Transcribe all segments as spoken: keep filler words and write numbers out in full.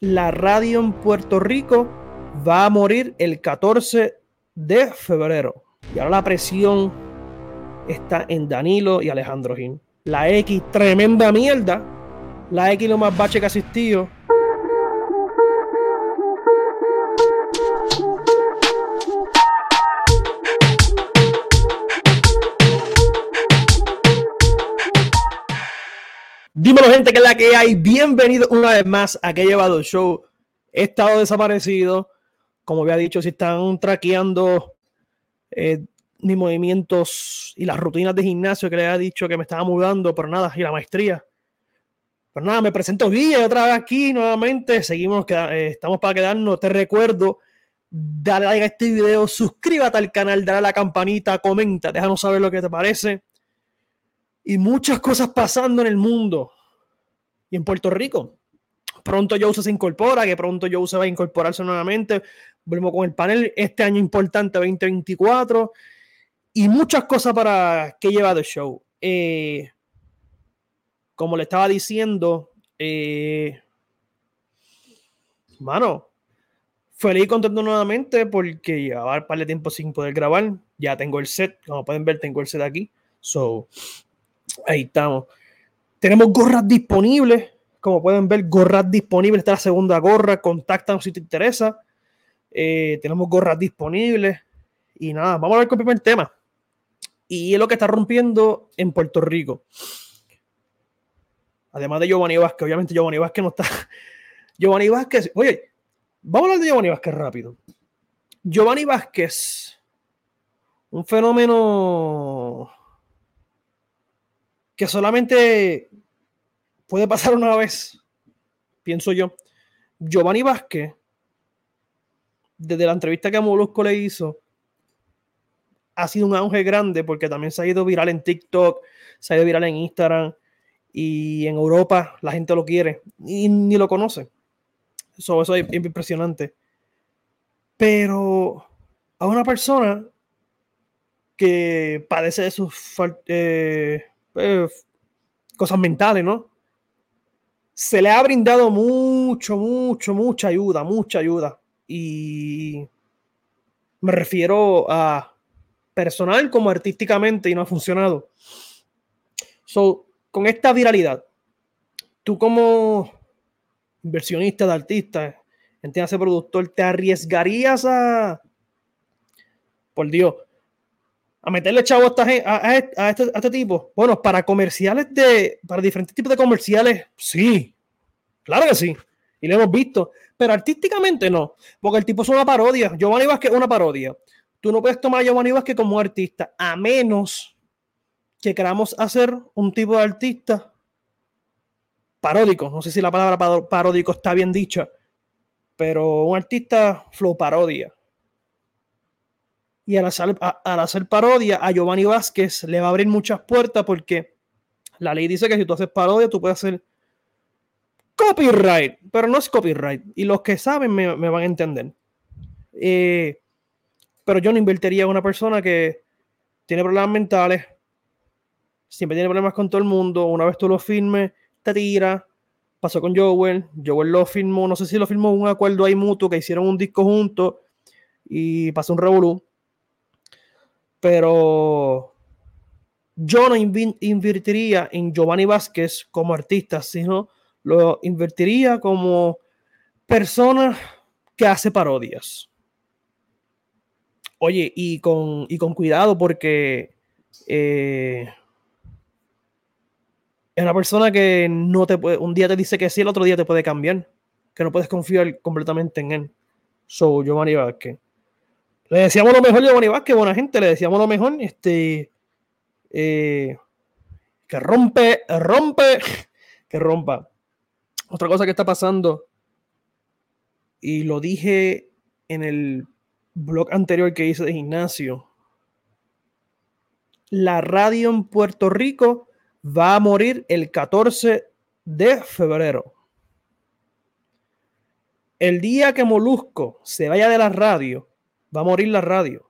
La radio en Puerto Rico va a morir el catorce de febrero. Y ahora la presión está en Danilo y Alejandro Gil. La X, tremenda mierda. La X lo más bache que ha asistido. Dímelo, gente, que es la que hay. Bienvenido una vez más a Que he llevado el show. He estado desaparecido. Como había dicho, si están traqueando eh, mis movimientos y las rutinas de gimnasio que les había dicho que me estaba mudando, pero nada, y la maestría. Pues nada, me presento Guille otra vez aquí nuevamente. Seguimos, eh, estamos para quedarnos. Te recuerdo, dale like a este video, suscríbete al canal, dale a la campanita, comenta, déjanos saber lo que te parece. Y muchas cosas pasando en el mundo y en Puerto Rico. Pronto Jose se incorpora, que pronto Jose va a incorporarse nuevamente. Volvemos con el panel este año importante veinte veinticuatro y muchas cosas para que lleva de show. Eh, como le estaba diciendo, eh, mano, feliz y contento nuevamente porque llevaba un par de tiempo sin poder grabar. Ya tengo el set, como pueden ver, tengo el set aquí. So, ahí estamos. Tenemos gorras disponibles. Como pueden ver, gorras disponibles. Está la segunda gorra. Contáctanos si te interesa. Eh, tenemos gorras disponibles. Y nada, vamos a ver con el primer tema. Y es lo que está rompiendo en Puerto Rico. Además de Giovanni Vázquez. Obviamente Giovanni Vázquez no está. Giovanni Vázquez. Oye, vamos a hablar de Giovanni Vázquez rápido. Giovanni Vázquez. Un fenómeno que solamente puede pasar una vez, pienso yo. Giovanni Vázquez, desde la entrevista que Molusco le hizo, ha sido un auge grande porque también se ha ido viral en TikTok, se ha ido viral en Instagram y en Europa la gente lo quiere y ni lo conoce. Eso, eso es impresionante. Pero a una persona que padece de sus eh, eh, cosas mentales, ¿no? Se le ha brindado mucho, mucho, mucha ayuda, mucha ayuda. Y me refiero a personal como artísticamente y no ha funcionado. So, con esta viralidad, tú como inversionista de artistas, entiéndase productor, ¿te arriesgarías a, por Dios, a meterle chavo a, esta, a, a, este, a, este, a este tipo? Bueno, para comerciales de, para diferentes tipos de comerciales, sí, claro que sí, y lo hemos visto, pero artísticamente no, porque el tipo es una parodia. Giovanni Vázquez es una parodia. Tú no puedes tomar a Giovanni Vázquez como artista, a menos que queramos hacer un tipo de artista paródico. No sé si la palabra paródico está bien dicha, pero un artista flow parodia. Y al hacer, a, al hacer parodia a Giovanni Vázquez le va a abrir muchas puertas porque la ley dice que si tú haces parodia tú puedes hacer copyright, pero no es copyright. Y los que saben me, me van a entender. Eh, pero yo no invertiría en una persona que tiene problemas mentales, siempre tiene problemas con todo el mundo. Una vez tú lo firmes, te tira. Pasó con Joel. Joel lo firmó, no sé si lo firmó un acuerdo ahí mutuo, que hicieron un disco juntos y pasó un revolú. Pero yo no inv- invertiría en Giovanni Vázquez como artista, sino lo invertiría como persona que hace parodias. Oye, y con, y con cuidado porque eh, es una persona que no te puede, un día te dice que sí, el otro día te puede cambiar, que no puedes confiar completamente en él. So, Giovanni Vázquez. Le decíamos lo mejor a Giovanni Vázquez, buena gente, le decíamos lo mejor, este, eh, que rompe, rompe, que rompa. Otra cosa que está pasando, y lo dije en el blog anterior que hice de gimnasio, la radio en Puerto Rico va a morir el catorce de febrero. El día que Molusco se vaya de la radio, va a morir la radio.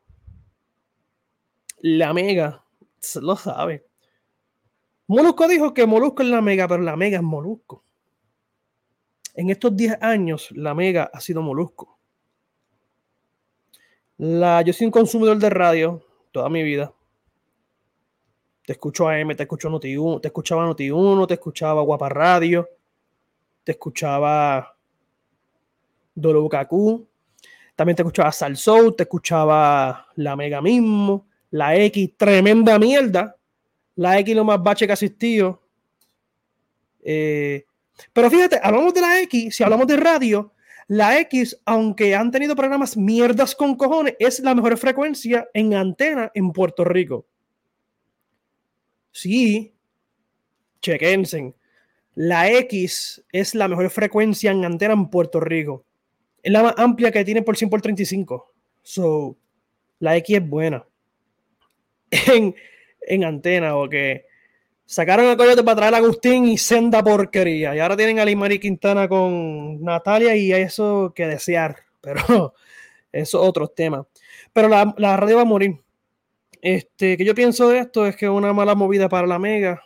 La Mega lo sabe. Molusco dijo que Molusco es la Mega, pero la Mega es Molusco. en estos diez años, la Mega ha sido Molusco. La, yo soy un consumidor de radio toda mi vida. Te escucho A M, te escucho Noti uno, te escuchaba Noti uno, te escuchaba Guapa Radio, te escuchaba W K Q, también te escuchaba Salsoul, te escuchaba la Mega mismo, la X, tremenda mierda, la X lo más bache que ha asistido. Eh, pero fíjate, hablamos de la X, si hablamos de radio, la X, aunque han tenido programas mierdas con cojones, es la mejor frecuencia en antena en Puerto Rico. Sí, chequense. La X es la mejor frecuencia en antena en Puerto Rico. Es la más amplia que tiene por cien por treinta y cinco. So, la X es buena. En, en antena, o que sacaron a Coyote para traer a Agustín y senda porquería. Y ahora tienen a Limari Quintana con Natalia y eso que desear. Pero eso es otro tema. Pero la, la radio va a morir. Este, que yo pienso de esto es que es una mala movida para la Mega.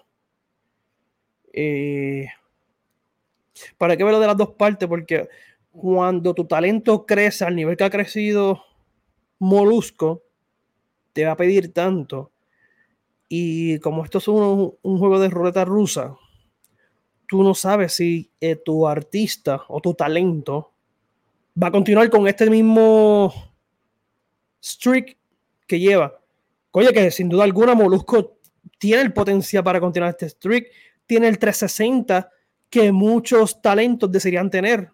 Eh, para que verlo de las dos partes, porque cuando tu talento crece al nivel que ha crecido Molusco, te va a pedir tanto. Y como esto es un, un juego de ruleta rusa, tú no sabes si eh, tu artista o tu talento va a continuar con este mismo streak que lleva. Oye, que sin duda alguna Molusco tiene el potencial para continuar este streak, tiene el trescientos sesenta que muchos talentos desearían tener.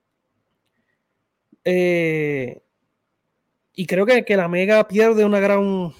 Eh, y creo que, que la Mega pierde una gran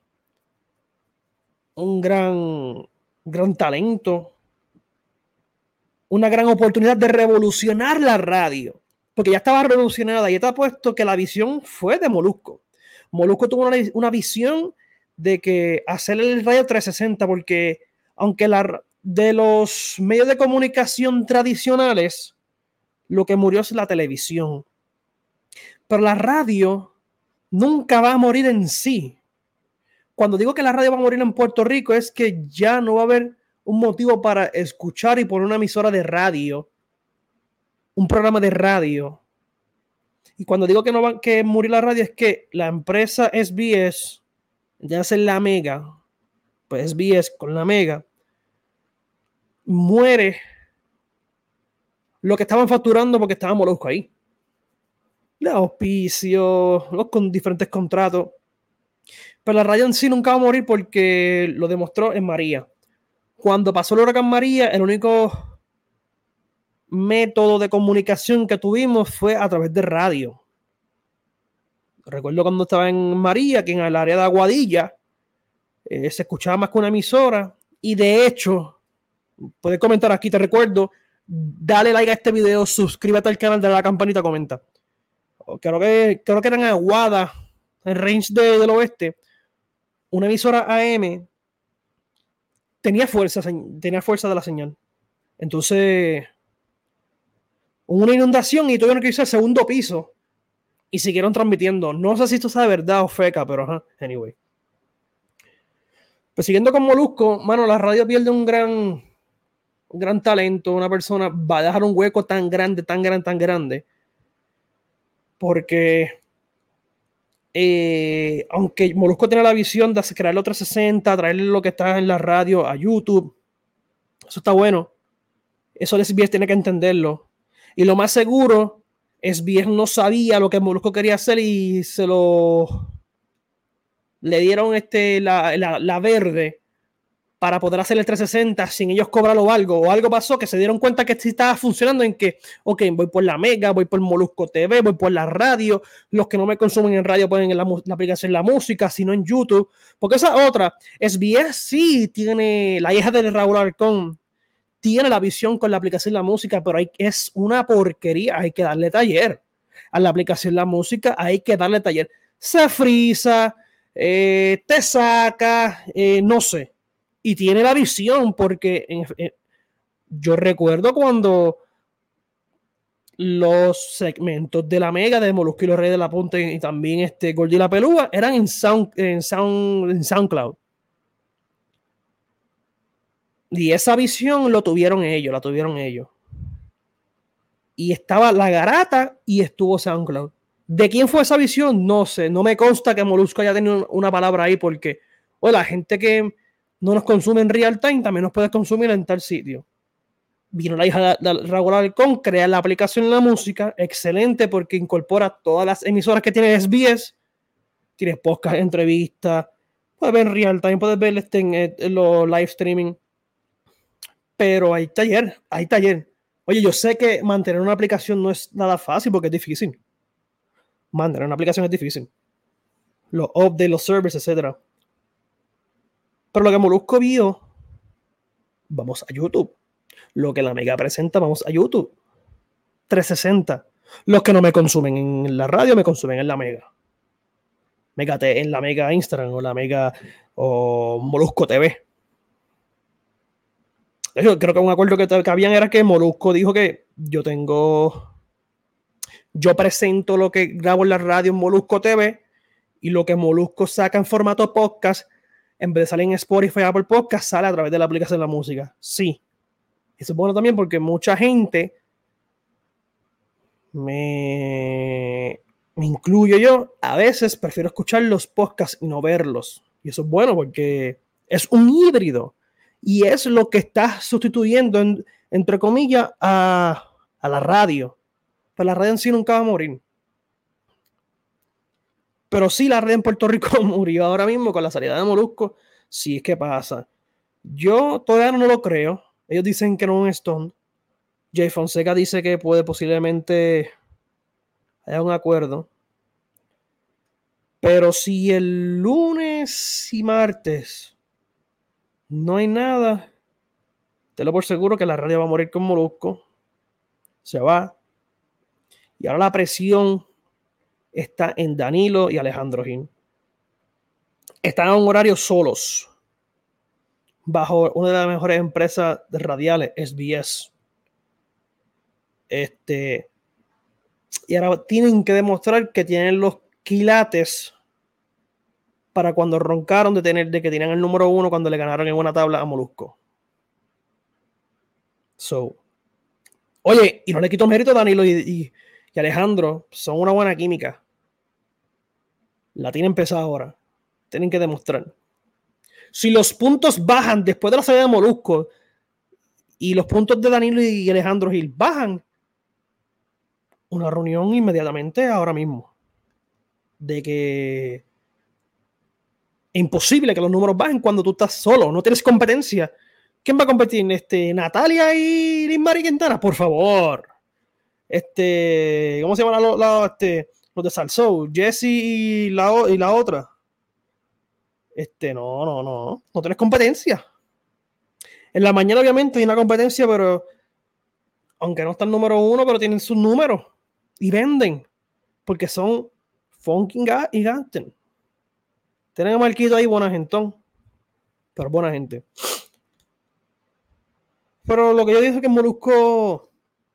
un gran gran talento, una gran oportunidad de revolucionar la radio, porque ya estaba revolucionada y está puesto que la visión fue de Molusco. Molusco tuvo una, una visión de que hacer el radio trescientos sesenta, porque aunque la, de los medios de comunicación tradicionales, lo que murió es la televisión. Pero la radio nunca va a morir en sí. Cuando digo que la radio va a morir en Puerto Rico, es que ya no va a haber un motivo para escuchar y poner una emisora de radio, un programa de radio. Y cuando digo que no va a morir la radio, es que la empresa S B S, ya sea la Mega, pues S B S con la Mega, muere lo que estaban facturando porque estaban Molusco ahí. De auspicio, los con diferentes contratos. Pero la radio en sí nunca va a morir porque lo demostró en María. Cuando pasó el huracán María, el único método de comunicación que tuvimos fue a través de radio. Recuerdo cuando estaba en María, que en el área de Aguadilla eh, se escuchaba más que una emisora. Y de hecho, puedes comentar aquí, te recuerdo, dale like a este video, suscríbete al canal, dale a la campanita, comenta. Creo que, creo que eran Aguada, en range de, del oeste, una emisora A M tenía fuerza, tenía fuerza de la señal. Entonces, hubo una inundación y tuvieron que irse al segundo piso y siguieron transmitiendo. No sé si esto es de verdad o feca, pero ajá, anyway. Pues siguiendo con Molusco, mano, la radio pierde un gran, un gran talento. Una persona va a dejar un hueco tan grande, tan grande, tan grande. Porque eh, aunque Molusco tiene la visión de crearlo trescientos sesenta, traerle lo que está en la radio a YouTube, eso está bueno. Eso el S B S tiene que entenderlo. Y lo más seguro, S B S no sabía lo que Molusco quería hacer y se lo le dieron este, la, la, la verde para poder hacer el trescientos sesenta sin ellos cobrarlo algo. O algo pasó que se dieron cuenta que sí estaba funcionando, en que, ok, voy por la Mega, voy por Molusco T V, voy por la radio. Los que no me consumen en radio pueden en la, la aplicación La Música, sino en YouTube. Porque esa otra, S B S sí tiene, la hija de Raúl Arcón, tiene la visión con la aplicación La Música, pero hay, es una porquería, hay que darle taller. A la aplicación La Música hay que darle taller. Se frisa, eh, te saca, eh, no sé. Y tiene la visión, porque en, en, yo recuerdo cuando los segmentos de la Mega, de Molusco y los Reyes de la Punta y también este Gordy y la Pelúa eran en, sound, en, sound, en SoundCloud. Y esa visión lo tuvieron ellos, la tuvieron ellos. y estaba La Garata y estuvo SoundCloud. ¿De quién fue esa visión? No sé, no me consta que Molusco haya tenido una palabra ahí porque, o la gente que no nos consume en real time también nos puede consumir en tal sitio. Vino la hija de Raúl Alarcón, crea la aplicación de la música, excelente porque incorpora todas las emisoras que tiene S B S, tienes podcast, entrevistas, puedes ver en real time, puedes ver este en, en los live streaming, pero hay taller, hay taller. Oye, yo sé que mantener una aplicación no es nada fácil porque es difícil. Mantener una aplicación es difícil. Los updates, los servers, etcétera. Pero lo que Molusco vio, vamos a YouTube. Lo que la Mega presenta, vamos a YouTube. trescientos sesenta. Los que no me consumen en la radio, me consumen en la Mega. Mégate en la Mega Instagram o la Mega o Molusco T V. Yo creo que un acuerdo que, que habían era que Molusco dijo que yo tengo, yo presento lo que grabo en la radio en Molusco T V y lo que Molusco saca en formato podcast, en vez de salir en Spotify, Apple Podcast, sale a través de la aplicación de la música. Sí. Eso es bueno también porque mucha gente, me, me incluyo yo, a veces prefiero escuchar los podcasts y no verlos. Y eso es bueno porque es un híbrido. Y es lo que está sustituyendo, en, entre comillas, a, a la radio. Pero la radio en sí nunca va a morir. Pero sí, la radio en Puerto Rico murió ahora mismo con la salida de Molusco. Sí, es que pasa. Yo todavía no lo creo. Ellos dicen que no es un Stone. Jay Fonseca dice que puede posiblemente haya un acuerdo. Pero si el lunes y martes no hay nada, te lo por seguro que la radio va a morir con Molusco. Se va. Y ahora la presión está en Danilo y Alejandro Gil. Están a un horario solos, bajo una de las mejores empresas radiales, S B S. Este, y ahora tienen que demostrar que tienen los quilates para cuando roncaron de, tener, de que tenían el número uno cuando le ganaron en una tabla a Molusco. So, oye, y no le quito mérito a Danilo y, y, y Alejandro, son una buena química. La tienen pesada ahora. Tienen que demostrar. Si los puntos bajan después de la salida de Molusco y los puntos de Danilo y Alejandro Gil bajan, una reunión inmediatamente ahora mismo. De que es imposible que los números bajen cuando tú estás solo, no tienes competencia. ¿Quién va a competir? Este, Natalia y Liz Mari Quintana, por favor. Este, ¿cómo se llama la, la, este, los de Salsoul? Jessie y la, y la otra. Este, no, no, no, no tienes competencia. En la mañana, obviamente, hay una competencia, pero aunque no están número uno, pero tienen sus números y venden porque son Funky y Ganten. Tienen a Marquito ahí, buena gentón, pero buena gente. Pero lo que yo dije es que Molusco,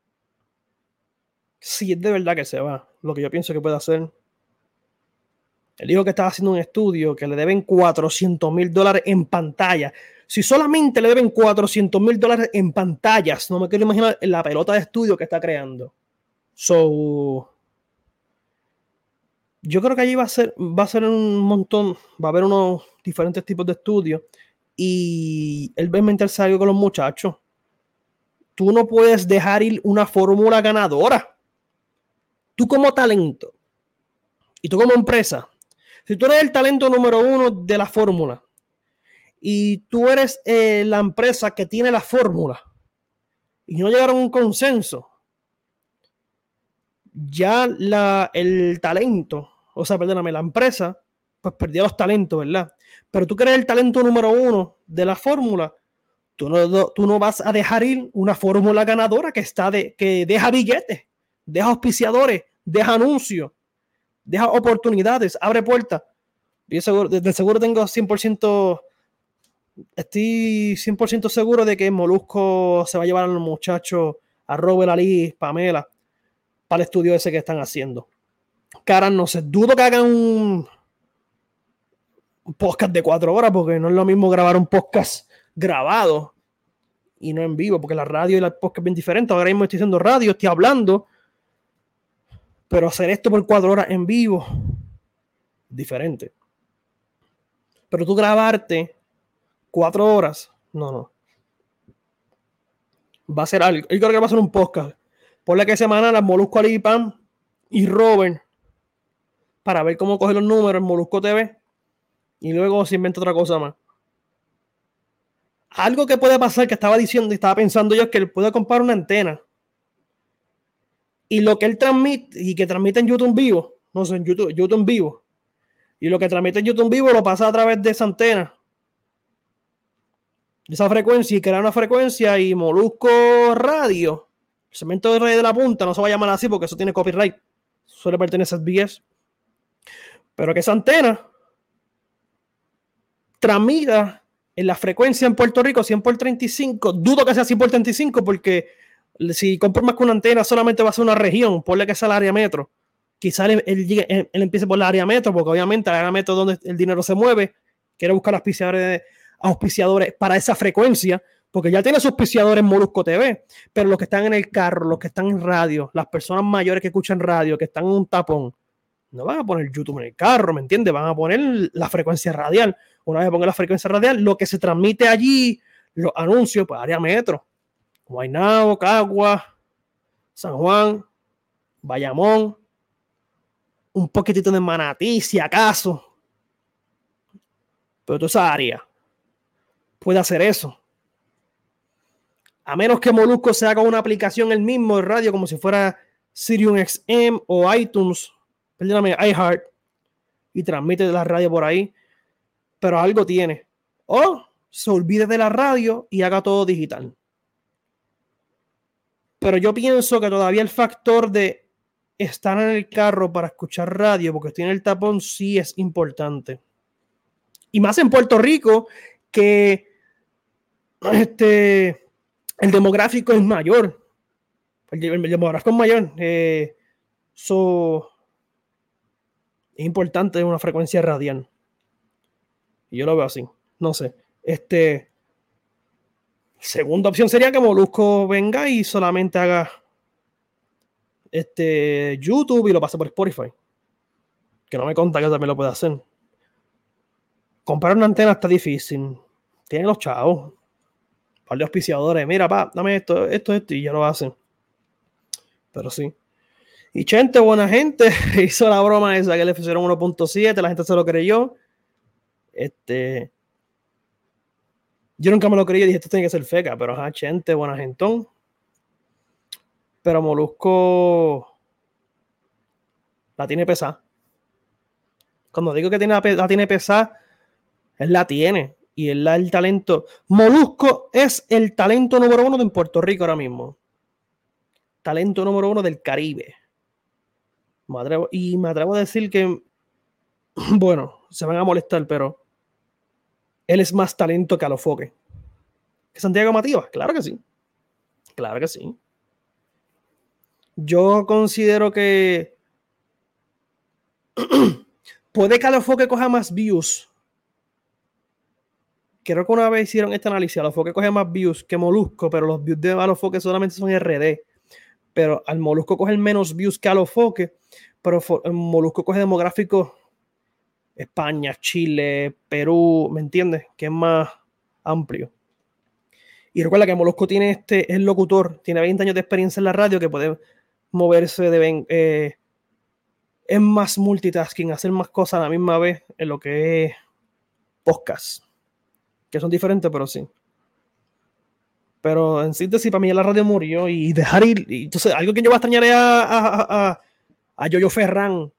si es de verdad que se va, lo que yo pienso que puede hacer. Él dijo que estaba haciendo un estudio que le deben cuatrocientos mil dólares en pantalla. Si solamente le deben cuatrocientos mil dólares en pantallas, no me quiero imaginar la pelota de estudio que está creando. So, yo creo que allí va a ser, va a ser un montón, va a haber unos diferentes tipos de estudios y él va a inventarse algo con los muchachos. Tú no puedes dejar ir una fórmula ganadora. Tú como talento y tú como empresa, si tú eres el talento número uno de la fórmula y tú eres eh, la empresa que tiene la fórmula y no llegaron a un consenso, ya la, el talento, o sea, perdóname, la empresa, pues perdió los talentos, ¿verdad? Pero tú que eres el talento número uno de la fórmula, tú no, tú no vas a dejar ir una fórmula ganadora que, está de, que deja billetes, deja auspiciadores, deja anuncios, deja oportunidades, abre puertas. Yo seguro, de seguro tengo cien por ciento, estoy cien por ciento seguro de que Molusco se va a llevar a los muchachos, a Robert, Ali, Pamela, para el estudio ese que están haciendo. Cara, no sé, dudo que hagan un, un podcast de cuatro horas, porque no es lo mismo grabar un podcast grabado y no en vivo, porque la radio y la podcast es bien diferente. Ahora mismo estoy haciendo radio, estoy hablando, pero hacer esto por cuatro horas en vivo es diferente. Pero tú grabarte cuatro horas, no, no. Va a ser algo. Yo creo que va a ser un podcast. Ponle que semana las Molusco Ali Pam y Robert para ver cómo coge los números en Molusco T V y luego se inventa otra cosa más. Algo que puede pasar, que estaba diciendo y estaba pensando yo, es que él puede comprar una antena y lo que él transmite y que transmite en YouTube en vivo, no sé, en YouTube, YouTube en vivo, y lo que transmite en YouTube en vivo lo pasa a través de esa antena, de esa frecuencia, y crea una frecuencia, y Molusco Radio, el segmento de Rey de la Punta, no se va a llamar así porque eso tiene copyright, suele pertenecer a S B S, pero que esa antena transmita en la frecuencia en Puerto Rico cien por treinta y cinco, dudo que sea cien por treinta y cinco porque si compro más que una antena solamente va a ser una región, ponle que sea el área metro, quizás él, él, él, él empiece por la área metro, porque obviamente el área metro es donde el dinero se mueve, quiere buscar auspiciadores, auspiciadores para esa frecuencia, porque ya tiene sus auspiciadores en Molusco T V, pero los que están en el carro, los que están en radio, las personas mayores que escuchan radio, que están en un tapón, no van a poner YouTube en el carro, ¿me entiendes? Van a poner la frecuencia radial. Una vez ponga la frecuencia radial, lo que se transmite allí, los anuncios, pues área metro, Guaynabo, Cagua, San Juan, Bayamón, un poquitito de Manatí, si acaso. Pero toda esa área puede hacer eso. A menos que Molusco se haga una aplicación el mismo de radio, como si fuera Sirius X M o iTunes, perdóname, iHeart, y transmite la radio por ahí. Pero algo tiene. O se olvide de la radio y haga todo digital. Pero yo pienso que todavía el factor de estar en el carro para escuchar radio, porque estoy en el tapón, sí es importante. Y más en Puerto Rico, que este, el demográfico es mayor. El, el demográfico es mayor. Eh, so, es importante una frecuencia radial. Y yo lo veo así. No sé. Este. Segunda opción sería que Molusco venga y solamente haga este YouTube y lo pase por Spotify. Que no me conta que también lo puede hacer. Comprar una antena está difícil. Tienen los chavos. Un par de auspiciadores. Mira, pa, dame esto, esto, esto. Y ya lo hacen. Pero sí. Y Chente, buena gente, hizo la broma esa que le pusieron uno punto siete. La gente se lo creyó. Este. Yo nunca me lo creí y dije, esto tiene que ser feca, pero ajá, Chente, buena gentón. Pero Molusco la tiene pesada. Cuando digo que tiene la, la tiene pesada, él la tiene. Y él la el talento. Molusco es el talento número uno de Puerto Rico ahora mismo. Talento número uno del Caribe. Me atrevo, y me atrevo a decir que, bueno, se van a molestar, pero él es más talento que Alofoque. ¿Que Santiago Matías? Claro que sí. Claro que sí. Yo considero que puede que Alofoque coja más views. Creo que una vez hicieron este análisis. Alofoque coge más views que Molusco, pero los views de Alofoque solamente son R D. Pero al Molusco coge menos views que Alofoque, pero el Molusco coge demográficos España, Chile, Perú, ¿me entiendes? Que es más amplio. Y recuerda que Molusco tiene este, es locutor, tiene veinte años de experiencia en la radio, que puede moverse de eh, es más multitasking, hacer más cosas a la misma vez en lo que es podcast, que son diferentes, pero sí. Pero en síntesis, para mí la radio murió y dejar ir. Y entonces, algo que yo voy a extrañar es a, a, a, a Yoyo Ferran.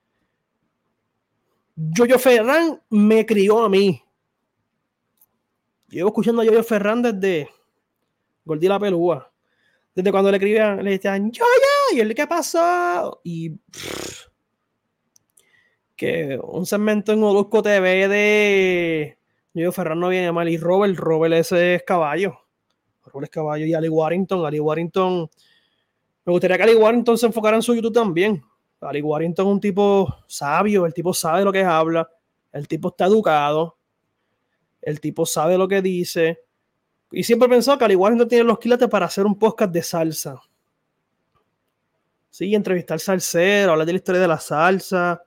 Yoyo Ferran me crió a mí. Yo llevo escuchando a Yoyo Ferran desde Gordí la Pelúa. Desde cuando le escribían, le decían, Yoyo, y él, ¿qué pasó? Y pff, que un segmento en Molusco T V de Yoyo Ferran no viene mal. Y Robert, Robert ese es caballo. Robert es caballo. Y Ali Warrington, Ali Warrington. Me gustaría que Ali Warrington se enfocara en su YouTube también. Ali Warrington es un tipo sabio, el tipo sabe lo que habla, el tipo está educado, el tipo sabe lo que dice, Y siempre pensó que al igual no tiene los quilates para hacer un podcast de salsa. Sí, entrevistar salsero, hablar de la historia de la salsa.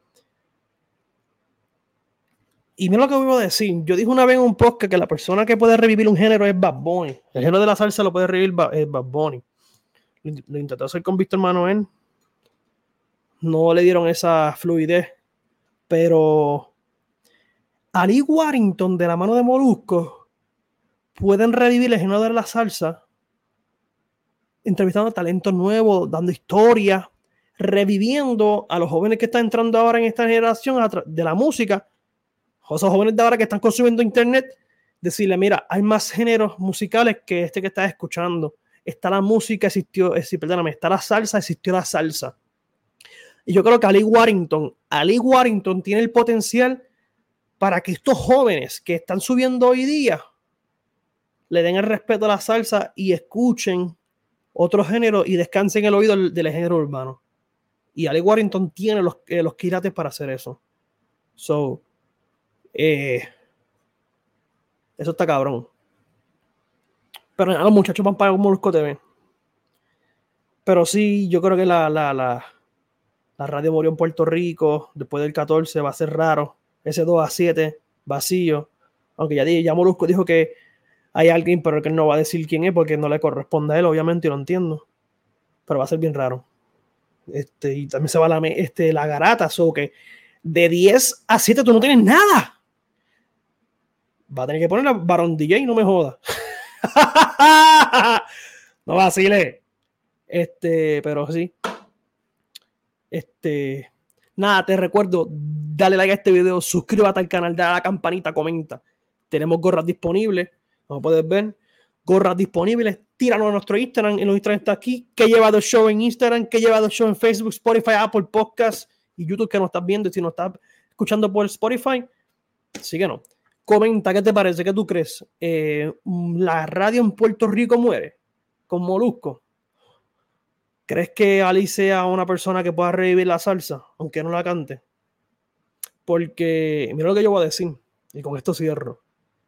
Y mira lo que voy a decir. Yo dije una vez en un podcast que la persona que puede revivir un género es Bad Bunny. El género de la salsa lo puede revivir Bad, eh, Bad Bunny. Lo, lo intentó hacer con Víctor Manuel. No le dieron esa fluidez. Pero Ali Warrington, de la mano de Molusco, pueden revivir el género de la salsa, entrevistando talentos nuevos, dando historias, reviviendo a los jóvenes que están entrando ahora en esta generación de la música, a esos jóvenes de ahora que están consumiendo internet, decirle, mira, hay más géneros musicales que este que estás escuchando. Está la música, existió, eh, sí, perdóname, está la salsa, existió la salsa. Y yo creo que Ali Warrington, Ali Warrington tiene el potencial para que estos jóvenes que están subiendo hoy día le den el respeto a la salsa y escuchen otro género y descansen el oído del, del género urbano. Y Ali Warrington tiene los, eh, los quilates para hacer eso. So, eh, eso está cabrón. Pero a los muchachos van para Molusco T V. Pero sí, yo creo que la, la, la, la radio murió en Puerto Rico. Después del catorce va a ser raro. Ese dos a siete, vacío. Aunque ya, ya Molusco dijo que hay alguien, pero que él no va a decir quién es porque no le corresponde a él, obviamente, y lo entiendo. Pero va a ser bien raro. Este, y también se va la, este, la garata, so que de diez a siete tú no tienes nada. Va a tener que poner a Barón D J, no me jodas. No vacile. Este, pero sí. Este, nada, te recuerdo, dale like a este video, suscríbete al canal, dale a la campanita, comenta. Tenemos gorras disponibles, como puedes ver. Gorras disponibles, tíranos a nuestro Instagram, en los Instagram está aquí, que lleva el show en Instagram, que lleva el show en Facebook, Spotify, Apple Podcasts y YouTube, que nos estás viendo, y si nos estás escuchando por Spotify, síguenos. Comenta, ¿qué te parece? ¿Qué tú crees? Eh, ¿La radio en Puerto Rico muere con Molusco? ¿Crees que Ali sea una persona que pueda revivir la salsa, aunque no la cante? Porque, mira lo que yo voy a decir, y con esto cierro.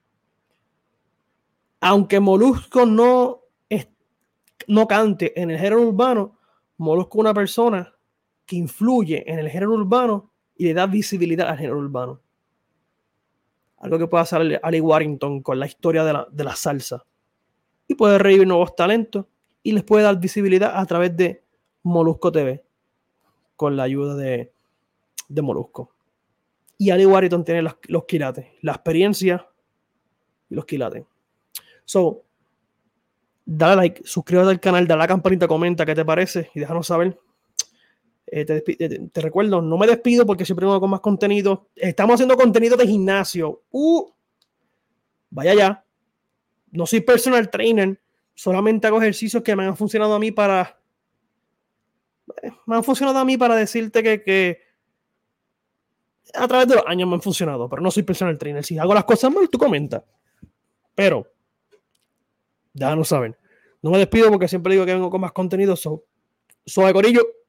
Aunque Molusco no, es, no cante en el género urbano, Molusco es una persona que influye en el género urbano y le da visibilidad al género urbano. Algo que puede hacer Ali Warrington con la historia de la, de la salsa. Y puede revivir nuevos talentos y les puede dar visibilidad a través de Molusco T V con la ayuda de, de Molusco. Y Ali Warrington tiene los, los quilates, la experiencia y los quilates. So, dale like, suscríbete al canal, dale a la campanita, comenta qué te parece y déjanos saber. Eh, te, te, te recuerdo, no me despido porque siempre vengo con más contenido. Estamos haciendo contenido de gimnasio. Uh, vaya allá. No soy personal trainer, solamente hago ejercicios que me han funcionado a mí para. Me han funcionado a mí para decirte que, que a través de los años me han funcionado, pero no soy personal trainer. Si hago las cosas mal, tú comenta. Pero déjanos saber. No me despido porque siempre digo que vengo con más contenido. So, soy Corillo.